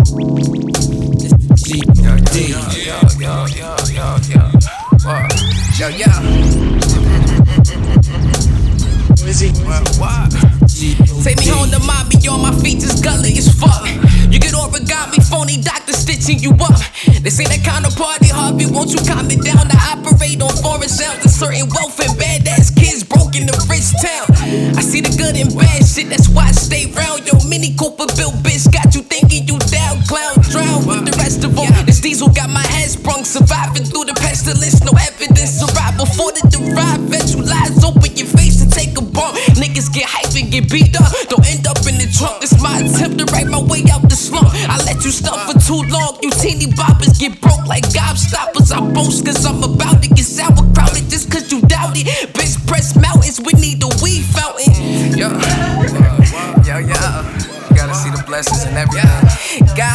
Take me home to mommy, on my feet just gully as fuck. You get origami, phony doctor stitching you up. This ain't that kind of party, Harvey, won't you calm it down? I operate on foreign sounds, a certain wealth and badass kids broke in the rich town. I see the good and bad shit, that's why I stay round. Yo, Mini Cooper built bitch, got you thinking you down, clown. Drown with the rest of them. This diesel got my head sprung, surviving through the pestilence, no evidence. Arrive before the derived, visual lies, open your face and take a bump. Niggas get hype and get beat up, don't end up in the trunk. It's my attempt to write my way out the slump. I let you stuff for too long, you teeny boppers get broke like gobstoppers. I boast cause I'm about to get sauerkrauted just cause you doubt it. Bitch, press mountains, we need a weed fountain. Yo, gotta see the blessings and everything. God